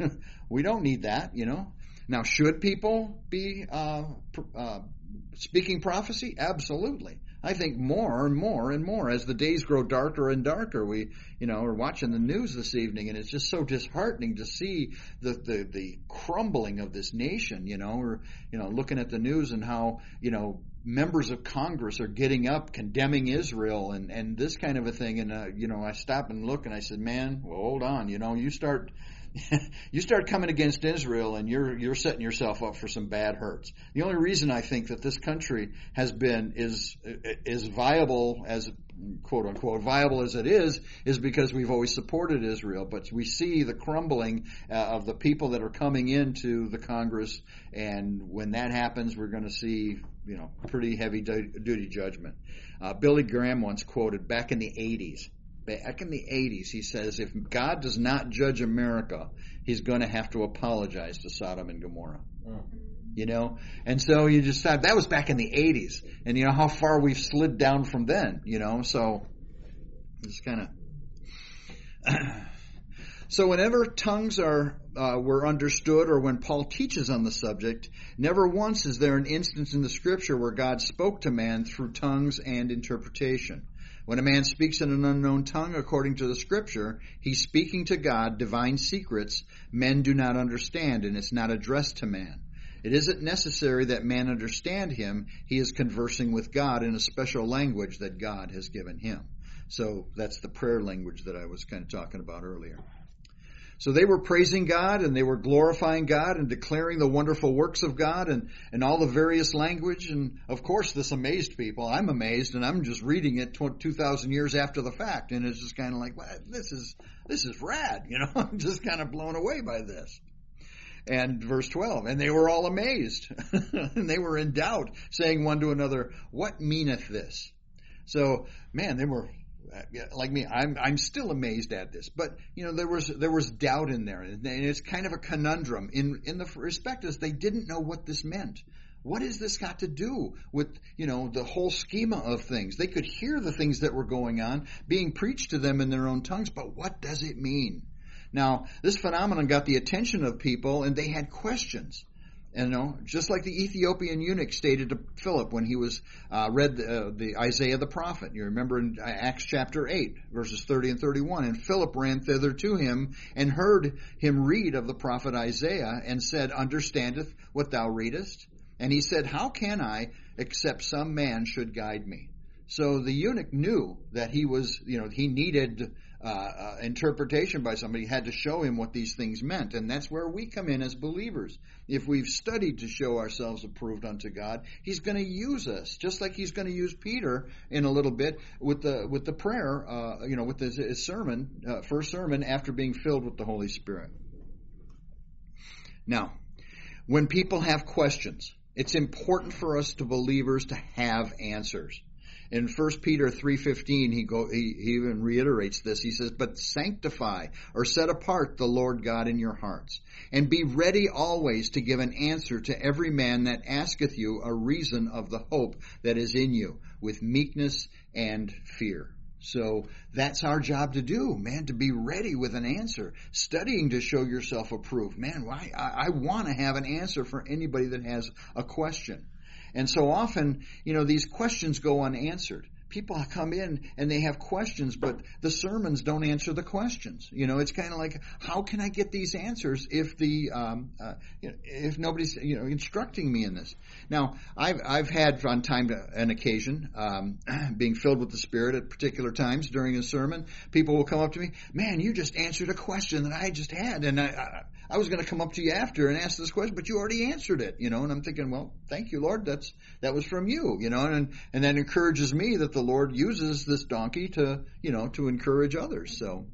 Speaker 1: we don't need that, you know. Now, should people be, uh, uh, speaking prophecy? Absolutely. I think more and more and more as the days grow darker and darker. We, you know, are watching the news this evening, and it's just so disheartening to see the, the, the crumbling of this nation, you know, or, you know, looking at the news and how, you know, members of Congress are getting up condemning Israel and, and this kind of a thing. And, uh, you know, I stopped and looked and I said, man, well, hold on, you know, you start you start coming against Israel and you're you're setting yourself up for some bad hurts. The only reason I think that this country has been is is viable as quote unquote viable as it is is because we've always supported Israel. But we see the crumbling uh, of the people that are coming into the Congress, and when that happens, we're going to see, you know, pretty heavy duty judgment. Uh, Billy Graham once quoted back in the eighties. Back in the eighties, he says, if God does not judge America, he's going to have to apologize to Sodom and Gomorrah. Mm. You know? And so you just thought, that was back in the eighties. And you know how far we've slid down from then, you know? So it's kind of... So whenever tongues are uh, were understood, or when Paul teaches on the subject, never once is there an instance in the Scripture where God spoke to man through tongues and interpretation. When a man speaks in an unknown tongue, according to the Scripture, he's speaking to God divine secrets men do not understand, and it's not addressed to man. It isn't necessary that man understand him. He is conversing with God in a special language that God has given him. So that's the prayer language that I was kind of talking about earlier. So they were praising God, and they were glorifying God and declaring the wonderful works of God and, and all the various language. And of course, this amazed people. I'm amazed, and I'm just reading it two thousand years after the fact. And it's just kind of like, well, this is, this is rad. You know, I'm just kind of blown away by this. And verse twelve, and they were all amazed and they were in doubt, saying one to another, what meaneth this? So, man, they were, like me, I'm I'm still amazed at this, but you know there was there was doubt in there, and it's kind of a conundrum in in the respect as they didn't know what this meant. What has this got to do with, you know, the whole schema of things? They could hear the things that were going on being preached to them in their own tongues, but what does it mean? Now, this phenomenon got the attention of people, and they had questions. And, you know, just like the Ethiopian eunuch stated to Philip when he was uh, read the, uh, the Isaiah the prophet. You remember in Acts chapter eight, verses thirty and thirty-one. And Philip ran thither to him and heard him read of the prophet Isaiah and said, understandeth what thou readest? And he said, how can I, except some man should guide me? So the eunuch knew that he was, you know, he needed uh, uh, interpretation by somebody. He had to show him what these things meant. And that's where we come in as believers. If we've studied to show ourselves approved unto God, he's going to use us, just like he's going to use Peter in a little bit with the with the prayer, uh, you know, with his, his sermon, uh, first sermon after being filled with the Holy Spirit. Now, when people have questions, it's important for us to believers to have answers. In First Peter three fifteen, he, go, he, he even reiterates this. He says, but sanctify or set apart the Lord God in your hearts, and be ready always to give an answer to every man that asketh you a reason of the hope that is in you, with meekness and fear. So that's our job to do, man, to be ready with an answer, studying to show yourself approved. Man, I, I want to have an answer for anybody that has a question. And so often, you know, these questions go unanswered. people come in and they have questions, but the sermons don't answer the questions. You know, it's kind of like, how can I get these answers if the um, uh, you know, if nobody's you know instructing me in this? Now, I've I've had on time and occasion um, being filled with the Spirit at particular times during a sermon. People will come up to me, man, you just answered a question that I just had, and I. I I was going to come up to you after and ask this question, but you already answered it, you know, and I'm thinking, well, thank you, Lord. That's, that was from you, you know, and, and that encourages me that the Lord uses this donkey to, you know, to encourage others. So,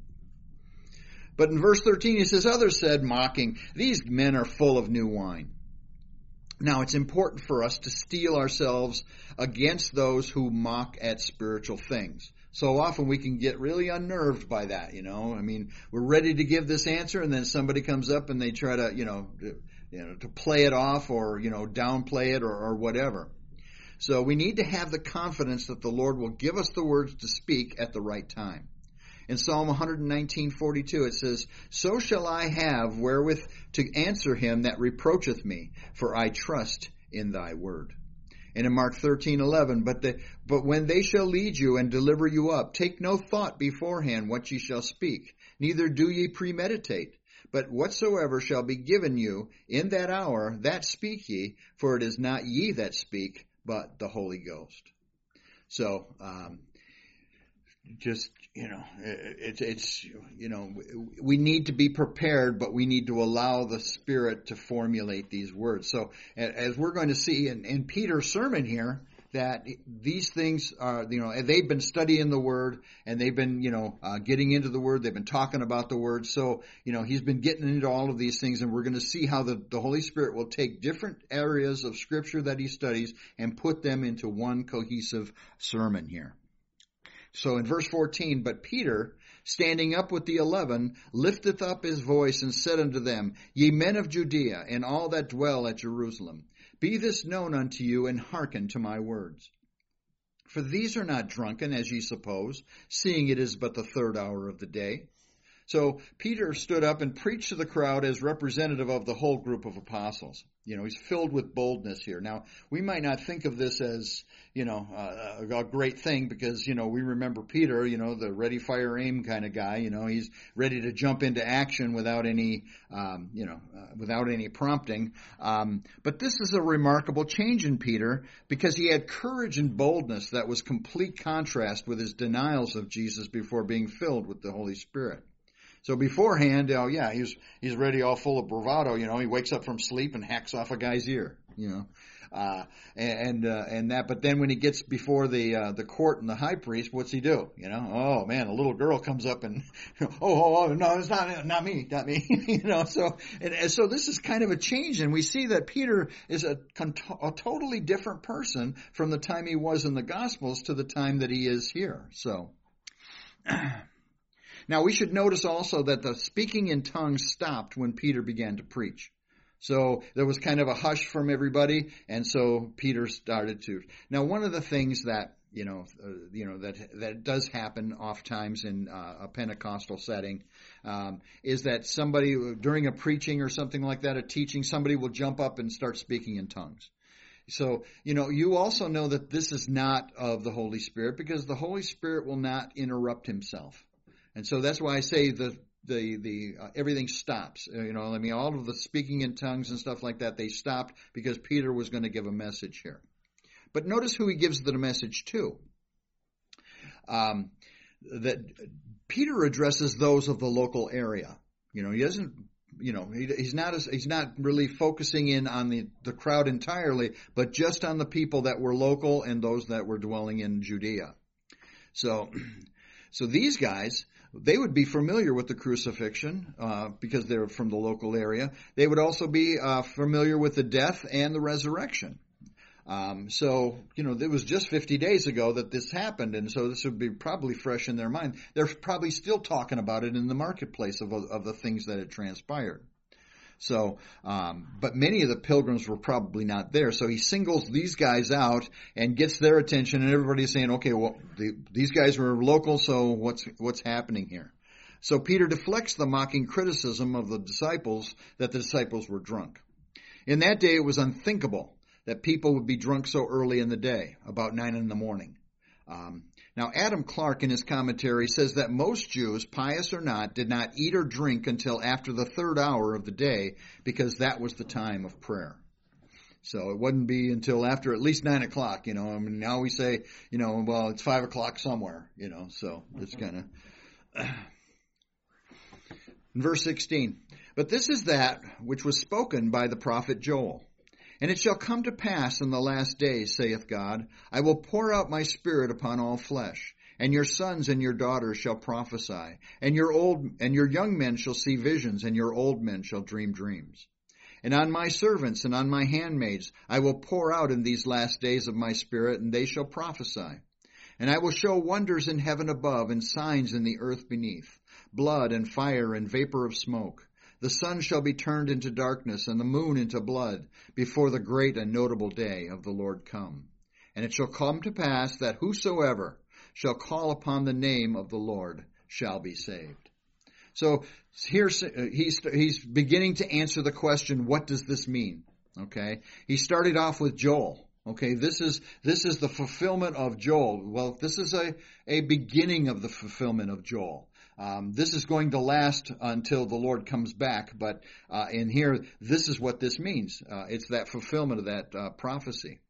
Speaker 1: but in verse thirteen, he says, others said, mocking, these men are full of new wine. Now, it's important for us to steel ourselves against those who mock at spiritual things. So often we can get really unnerved by that, you know. I mean, we're ready to give this answer, and then somebody comes up and they try to, you know, to, you know, to play it off or, you know, downplay it or, or whatever. So we need to have the confidence that the Lord will give us the words to speak at the right time. In Psalm one nineteen forty-two, it says, so shall I have wherewith to answer him that reproacheth me, for I trust in thy word. And in Mark thirteen eleven, but the, but when they shall lead you and deliver you up, take no thought beforehand what ye shall speak, neither do ye premeditate. But whatsoever shall be given you in that hour, that speak ye, for it is not ye that speak, but the Holy Ghost. So, um, just, you know, it's, it's, you know, we need to be prepared, but we need to allow the Spirit to formulate these words. So as we're going to see in, in Peter's sermon here, that these things are, you know, they've been studying the Word and they've been, you know, uh, getting into the Word. They've been talking about the Word. So, you know, he's been getting into all of these things, and we're going to see how the, the Holy Spirit will take different areas of Scripture that he studies and put them into one cohesive sermon here. So in verse fourteen, but Peter, standing up with the eleven, lifteth up his voice and said unto them, Ye men of Judea, and all that dwell at Jerusalem, be this known unto you, and hearken to my words. For these are not drunken, as ye suppose, seeing it is but the third hour of the day. So Peter stood up and preached to the crowd as representative of the whole group of apostles. You know, he's filled with boldness here. Now, we might not think of this as, you know, uh, a great thing because, you know, we remember Peter, you know, the ready, fire, aim kind of guy. You know, he's ready to jump into action without any, um, you know, uh, without any prompting. Um, but this is a remarkable change in Peter because he had courage and boldness that was complete contrast with his denials of Jesus before being filled with the Holy Spirit. So beforehand, oh yeah, he's he's ready, all full of bravado. You know, he wakes up from sleep and hacks off a guy's ear. You know, uh, and uh, and that. But then when he gets before the uh, the court and the high priest, what's he do? You know, oh man, a little girl comes up and oh oh, oh no, it's not not me, not me. you know, so and, and so this is kind of a change, and we see that Peter is a, a totally different person from the time he was in the Gospels to the time that he is here. So. Now, we should notice also that the speaking in tongues stopped when Peter began to preach. So there was kind of a hush from everybody, and so Peter started to. Now, one of the things that, you know, uh, you know that that does happen oftentimes in uh, a Pentecostal setting um, is that somebody, during a preaching or something like that, a teaching, somebody will jump up and start speaking in tongues. So, you know, you also know that this is not of the Holy Spirit because the Holy Spirit will not interrupt himself. And so that's why I say the the the uh, everything stops. Uh, you know, I mean, all of the speaking in tongues and stuff like that, they stopped because Peter was going to give a message here. But notice who he gives the message to. Um, that Peter addresses those of the local area. You know, he doesn't. You know, he, he's not as, he's not really focusing in on the the crowd entirely, but just on the people that were local and those that were dwelling in Judea. So, so these guys. They would be familiar with the crucifixion uh, because they're from the local area. They would also be uh, familiar with the death and the resurrection. Um, so, you know, it was just fifty days ago that this happened, and so this would be probably fresh in their mind. They're probably still talking about it in the marketplace of, of the things that had transpired. So, um, but many of the pilgrims were probably not there. So he singles these guys out and gets their attention, and everybody's saying, okay, well, the, these guys were local, so what's, what's happening here? So Peter deflects the mocking criticism of the disciples that the disciples were drunk. In that day, it was unthinkable that people would be drunk so early in the day, about nine in the morning. Um, Now, Adam Clarke in his commentary says that most Jews, pious or not, did not eat or drink until after the third hour of the day because that was the time of prayer. So it wouldn't be until after at least nine o'clock, you know. I mean, now we say, you know, well, it's five o'clock somewhere, you know, so it's kind of... Verse sixteen, but this is that which was spoken by the prophet Joel. And it shall come to pass in the last days, saith God, I will pour out my spirit upon all flesh, and your sons and your daughters shall prophesy, and your old and your young men shall see visions, and your old men shall dream dreams. And on my servants and on my handmaids I will pour out in these last days of my spirit, and they shall prophesy. And I will show wonders in heaven above, and signs in the earth beneath, blood and fire and vapor of smoke. The sun shall be turned into darkness, and the moon into blood, before the great and notable day of the Lord come. And it shall come to pass that whosoever shall call upon the name of the Lord shall be saved. So here he's, he's beginning to answer the question, what does this mean? Okay, he started off with Joel. Okay, this is this is the fulfillment of Joel. Well, this is a, a beginning of the fulfillment of Joel. Um, this is going to last until the Lord comes back, but uh, in here, this is what this means. Uh, it's that fulfillment of that uh, prophecy.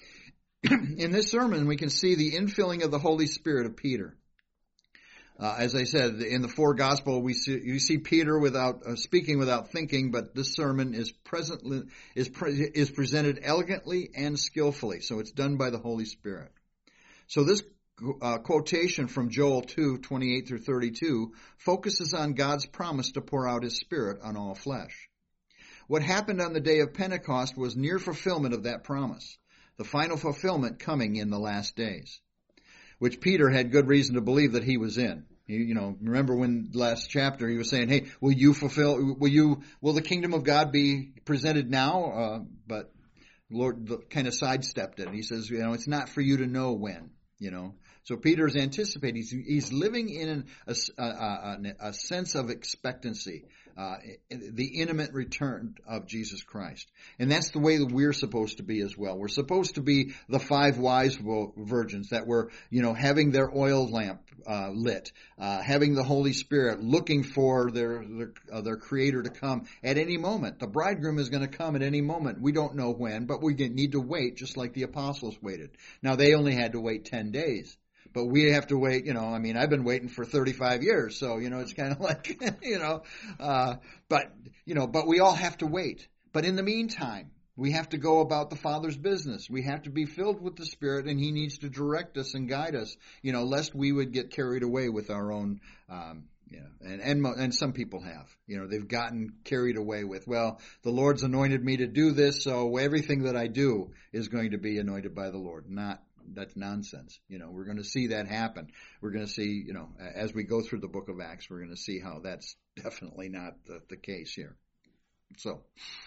Speaker 1: In this sermon, we can see the infilling of the Holy Spirit of Peter. Uh, as I said, in the four gospel, we see, you see Peter without uh, speaking without thinking, but this sermon is presently is pre- is presented elegantly and skillfully. So it's done by the Holy Spirit. So this uh, quotation from Joel two twenty-eight through thirty-two focuses on God's promise to pour out His Spirit on all flesh. What happened on the day of Pentecost was near fulfillment of that promise, the final fulfillment coming in the last days, which Peter had good reason to believe that he was in. You, you know, remember when last chapter he was saying, "Hey, will you fulfill? Will you? Will the kingdom of God be presented now?" Uh, but Lord kind of sidestepped it. And he says, "You know, it's not for you to know when." You know, so Peter's anticipating. He's, he's living in a, a, a, a sense of expectancy, uh, the imminent return of Jesus Christ, and that's the way that we're supposed to be as well. We're supposed to be the five wise virgins that were, you know, having their oil lamp uh, lit, uh, having the Holy Spirit, looking for their their, uh, their Creator to come at any moment. The bridegroom is going to come at any moment. We don't know when, but we need to wait, just like the apostles waited. Now they only had to wait ten days. But we have to wait, you know, I mean, I've been waiting for thirty-five years, so, you know, it's kind of like, you know, uh, but, you know, but we all have to wait. But in the meantime, we have to go about the Father's business. We have to be filled with the Spirit, and He needs to direct us and guide us, you know, lest we would get carried away with our own, um, you know, and, and, and some people have, you know, they've gotten carried away with, well, the Lord's anointed me to do this, so everything that I do is going to be anointed by the Lord. Not That's nonsense. You know, we're going to see that happen. We're going to see, you know, as we go through the book of Acts, we're going to see how that's definitely not the, the case here. So,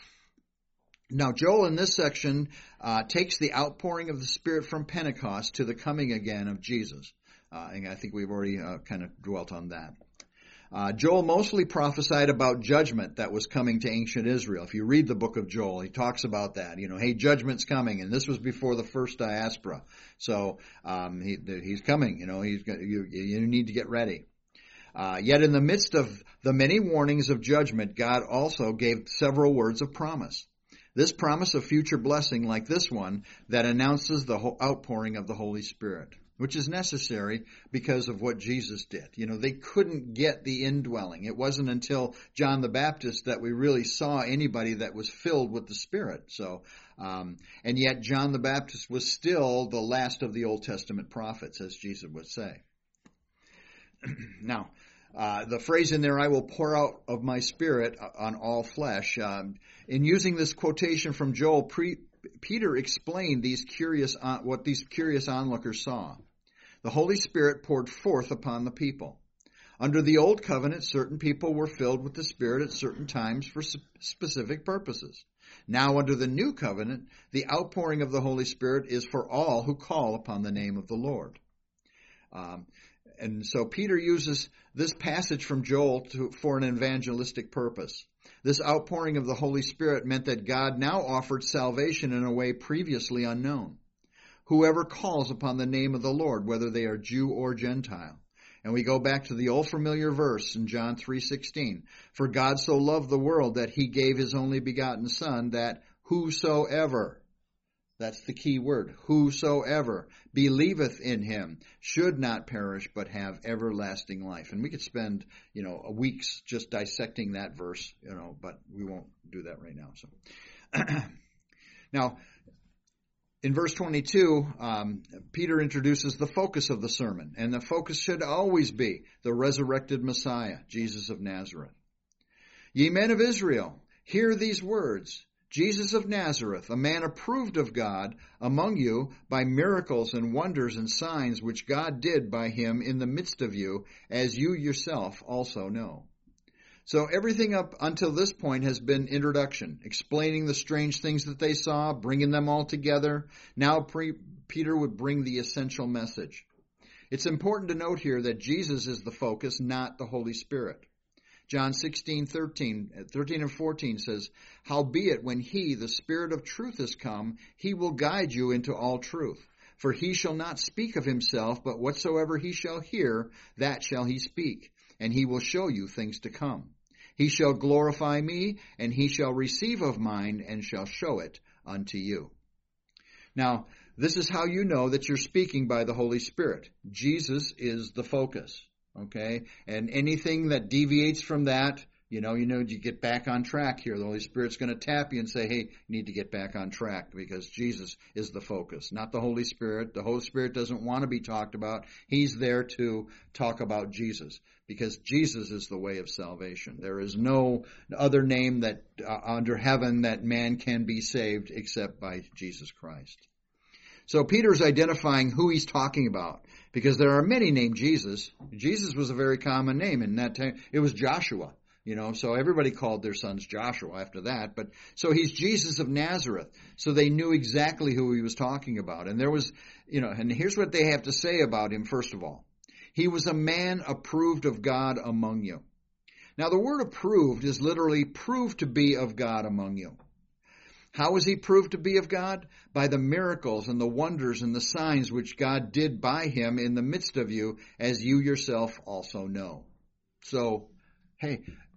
Speaker 1: now Joel in this section uh, takes the outpouring of the Spirit from Pentecost to the coming again of Jesus. Uh, and I think we've already uh, kind of dwelt on that. Uh, Joel mostly prophesied about judgment that was coming to ancient Israel. If you read the book of Joel, he talks about that. You know, hey, judgment's coming, and this was before the first diaspora. So um, he, he's coming. You know, he's you, you need to get ready. Uh, yet in the midst of the many warnings of judgment, God also gave several words of promise. This promise of future blessing, like this one, that announces the outpouring of the Holy Spirit, which is necessary because of what Jesus did. You know, they couldn't get the indwelling. It wasn't until John the Baptist that we really saw anybody that was filled with the Spirit. So, um, and yet John the Baptist was still the last of the Old Testament prophets, as Jesus would say. Now, uh, the phrase in there, I will pour out of my Spirit on all flesh. Um, in using this quotation from Joel, pre- Peter explained these curious uh, what these curious onlookers saw. The Holy Spirit poured forth upon the people. Under the Old Covenant, certain people were filled with the Spirit at certain times for specific purposes. Now, under the New Covenant, the outpouring of the Holy Spirit is for all who call upon the name of the Lord. Um, and so Peter uses this passage from Joel to, for an evangelistic purpose. This outpouring of the Holy Spirit meant that God now offered salvation in a way previously unknown. whoever calls upon the name of the Lord, whether they are Jew or Gentile. And we go back to the old familiar verse in John three sixteen. For God so loved the world that he gave his only begotten Son, that whosoever, that's the key word, whosoever believeth in him should not perish but have everlasting life. And we could spend, you know, weeks just dissecting that verse, you know, but we won't do that right now. So now, in verse twenty-two, um, Peter introduces the focus of the sermon, and the focus should always be the resurrected Messiah, Jesus of Nazareth. Ye men of Israel, hear these words. Jesus of Nazareth, a man approved of God among you by miracles and wonders and signs which God did by him in the midst of you, as you yourself also know. So everything up until this point has been introduction, explaining the strange things that they saw, bringing them all together. Now pre- Peter would bring the essential message. It's important to note here that Jesus is the focus, not the Holy Spirit. John sixteen, thirteen, thirteen and fourteen says, Howbeit when he, the Spirit of truth, is come, he will guide you into all truth. For he shall not speak of himself, but whatsoever he shall hear, that shall he speak. And he will show you things to come. He shall glorify me, and he shall receive of mine, and shall show it unto you. Now, this is how you know that you're speaking by the Holy Spirit. Jesus is the focus. Okay, and anything that deviates from that, you know, you know, you get back on track here. The Holy Spirit's going to tap you and say, hey, you need to get back on track because Jesus is the focus, not the Holy Spirit. The Holy Spirit doesn't want to be talked about. He's there to talk about Jesus because Jesus is the way of salvation. There is no other name that uh, under heaven that man can be saved except by Jesus Christ. So Peter's identifying who he's talking about because there are many named Jesus. Jesus was a very common name in that time. It was Joshua, you know, so everybody called their sons Joshua after that. But so he's Jesus of Nazareth. So they knew exactly who he was talking about. And there was, you know, and here's what they have to say about him, first of all. He was a man approved of God among you. Now the word approved is literally proved to be of God among you. How was he proved to be of God? By the miracles and the wonders and the signs which God did by him in the midst of you, as you yourself also know. So, hey,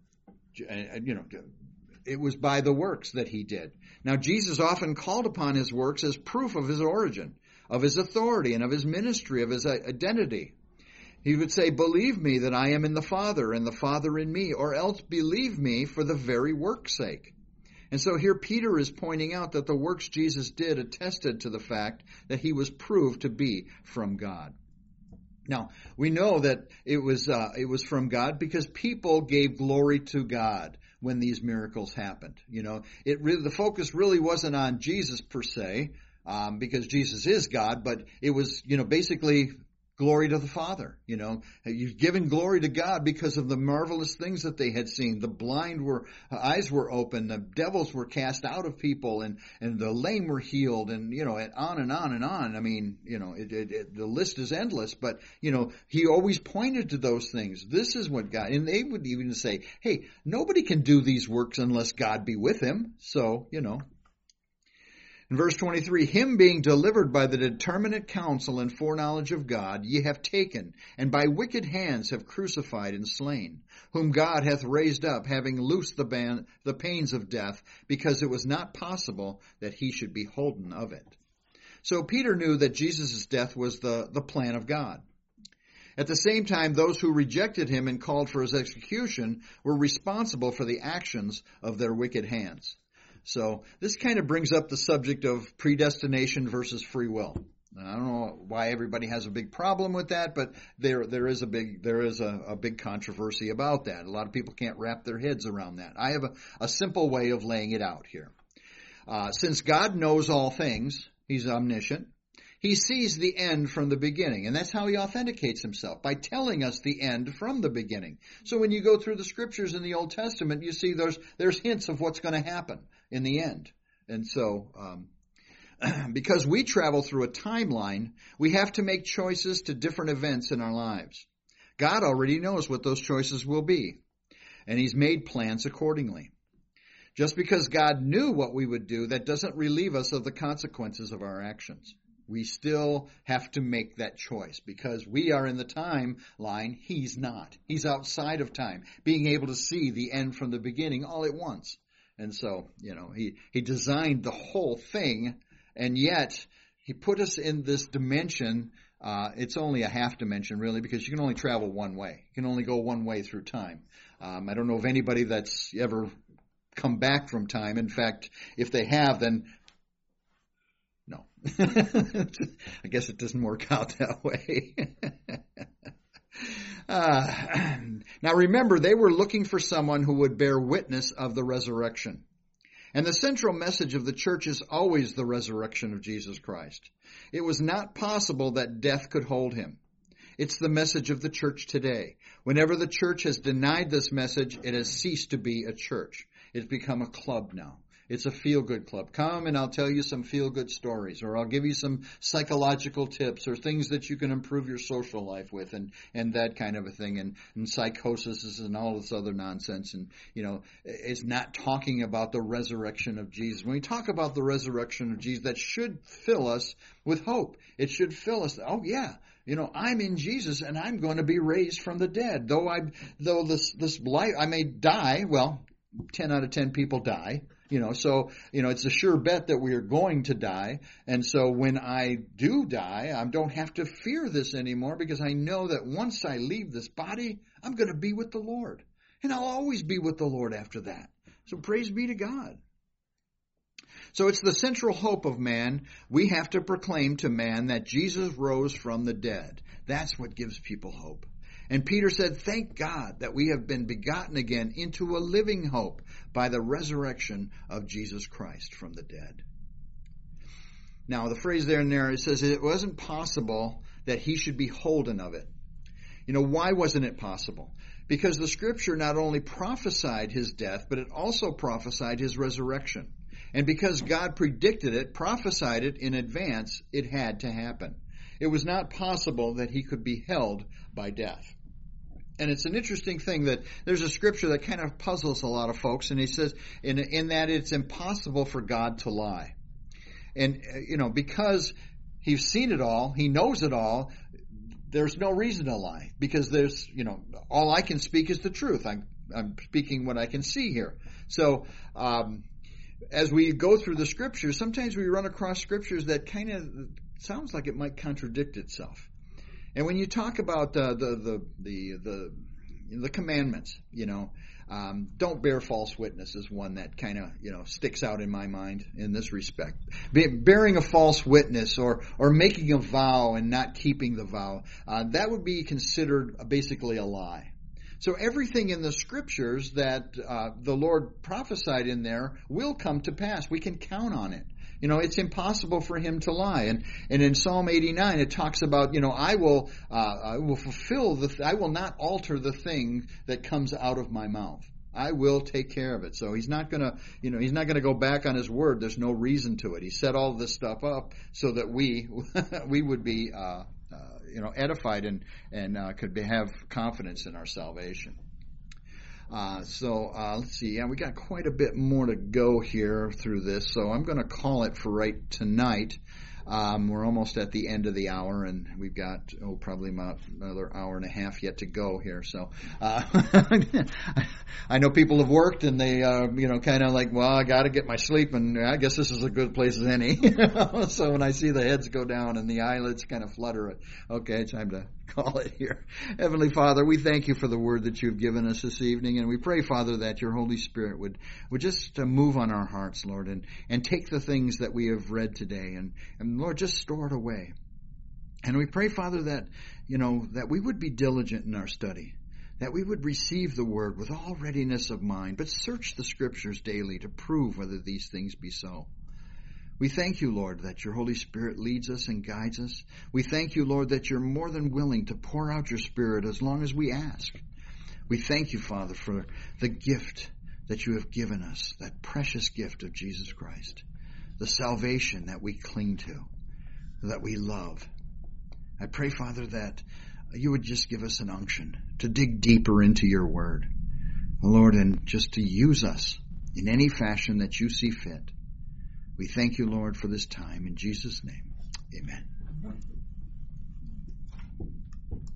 Speaker 1: you know, it was by the works that he did. Now, Jesus often called upon his works as proof of his origin, of his authority, and of his ministry, of his identity. He would say, believe me that I am in the Father, and the Father in me, or else believe me for the very work's sake. And so here Peter is pointing out that the works Jesus did attested to the fact that he was proved to be from God. Now, we know that it was uh, it was from God because people gave glory to God when these miracles happened. You know, it really, the focus really wasn't on Jesus per se, um, because Jesus is God, but it was, you know, basically glory to the Father. You know, you've given glory to God because of the marvelous things that they had seen. The blind were, eyes were opened, the devils were cast out of people, and, and the lame were healed, and, you know, and on and on and on. I mean, you know, it, it, it, the list is endless, but, you know, he always pointed to those things. This is what God, and they would even say, hey, nobody can do these works unless God be with him. So, you know. In verse twenty-three, him being delivered by the determinate counsel and foreknowledge of God, ye have taken, and by wicked hands have crucified and slain, whom God hath raised up, having loosed the, ban, the pains of death, because it was not possible that he should be holden of it. So Peter knew that Jesus' death was the, the plan of God. At the same time, those who rejected him and called for his execution were responsible for the actions of their wicked hands. So this kind of brings up the subject of predestination versus free will. I don't know why everybody has a big problem with that, but there there is a big there is a, a big controversy about that. A lot of people can't wrap their heads around that. I have a, a simple way of laying it out here. Uh, since God knows all things, he's omniscient. He sees the end from the beginning, and that's how he authenticates himself, by telling us the end from the beginning. So when you go through the scriptures in the Old Testament, you see there's there's hints of what's going to happen in the end. And so, um, because we travel through a timeline, we have to make choices to different events in our lives. God already knows what those choices will be, and he's made plans accordingly. Just because God knew what we would do, that doesn't relieve us of the consequences of our actions. We still have to make that choice because we are in the timeline. He's not. He's outside of time, being able to see the end from the beginning all at once. And so, you know, he, he designed the whole thing, and yet he put us in this dimension. Uh, it's only a half dimension, really, because you can only travel one way. You can only go one way through time. Um, I don't know of anybody that's ever come back from time. In fact, if they have, then no. I guess it doesn't work out that way. uh, now remember, they were looking for someone who would bear witness of the resurrection. And the central message of the church is always the resurrection of Jesus Christ. It was not possible that death could hold him. It's the message of the church today. Whenever the church has denied this message, it has ceased to be a church. It's become a club now. It's a feel-good club. Come and I'll tell you some feel-good stories, or I'll give you some psychological tips, or things that you can improve your social life with, and, and that kind of a thing, and, and psychosis and all this other nonsense. And, you know, it's not talking about the resurrection of Jesus. When we talk about the resurrection of Jesus, that should fill us with hope. It should fill us, oh yeah, you know, I'm in Jesus and I'm going to be raised from the dead. Though I, though this, this life, I may die, well, ten out of ten people die. You know, so, you know, it's a sure bet that we are going to die. And so when I do die, I don't have to fear this anymore because I know that once I leave this body, I'm going to be with the Lord. And I'll always be with the Lord after that. So praise be to God. So it's the central hope of man. We have to proclaim to man that Jesus rose from the dead. That's what gives people hope. And Peter said, thank God that we have been begotten again into a living hope by the resurrection of Jesus Christ from the dead. Now, the phrase there and there, it says it wasn't possible that he should be holden of it. You know, why wasn't it possible? Because the scripture not only prophesied his death, but it also prophesied his resurrection. And because God predicted it, prophesied it in advance, it had to happen. It was not possible that he could be held by death. And it's an interesting thing that there's a scripture that kind of puzzles a lot of folks, and he says in, in that it's impossible for God to lie. And, you know, because he's seen it all, he knows it all, there's no reason to lie. Because there's, you know, all I can speak is the truth. I'm, I'm speaking what I can see here. So, um, as we go through the scriptures, sometimes we run across scriptures that kind of sounds like it might contradict itself. And when you talk about uh, the, the the the the commandments, you know, um, don't bear false witness is one that kind of, you know, sticks out in my mind in this respect. Be, bearing a false witness or or making a vow and not keeping the vow, uh, that would be considered basically a lie. So everything in the scriptures that uh, the Lord prophesied in there will come to pass. We can count on it. You know, it's impossible for him to lie. And and in Psalm eighty-nine, it talks about, you know, I will uh, I will fulfill the th- I will not alter the thing that comes out of my mouth. I will take care of it. So he's not going to, you know, he's not going to go back on his word. There's no reason to it. He set all this stuff up so that we we would be uh, uh, you know, edified and and uh, could be, have confidence in our salvation. Uh, so, uh, let's see. Yeah, we got quite a bit more to go here through this. So I'm going to call it for right tonight. Um, we're almost at the end of the hour, and we've got, oh, probably about another hour and a half yet to go here. So, uh, I know people have worked and they, uh, you know, kind of like, well, I got to get my sleep, and I guess this is a good place as any. So when I see the heads go down and the eyelids kind of flutter, okay, it's time to call it here. Heavenly Father, we thank you for the word that you've given us this evening, and we pray, Father, that your Holy Spirit would, would just uh, move on our hearts, Lord, and, and take the things that we have read today and, and Lord, just store it away. And we pray, Father, that, you know, that we would be diligent in our study, that we would receive the word with all readiness of mind, but search the scriptures daily to prove whether these things be so. We thank you, Lord, that your Holy Spirit leads us and guides us. We thank you, Lord, that you're more than willing to pour out your Spirit as long as we ask. We thank you, Father, for the gift that you have given us, that precious gift of Jesus Christ, the salvation that we cling to, that we love. I pray, Father, that you would just give us an unction to dig deeper into your word, Lord, and just to use us in any fashion that you see fit. We thank you, Lord, for this time. In Jesus' name, Amen.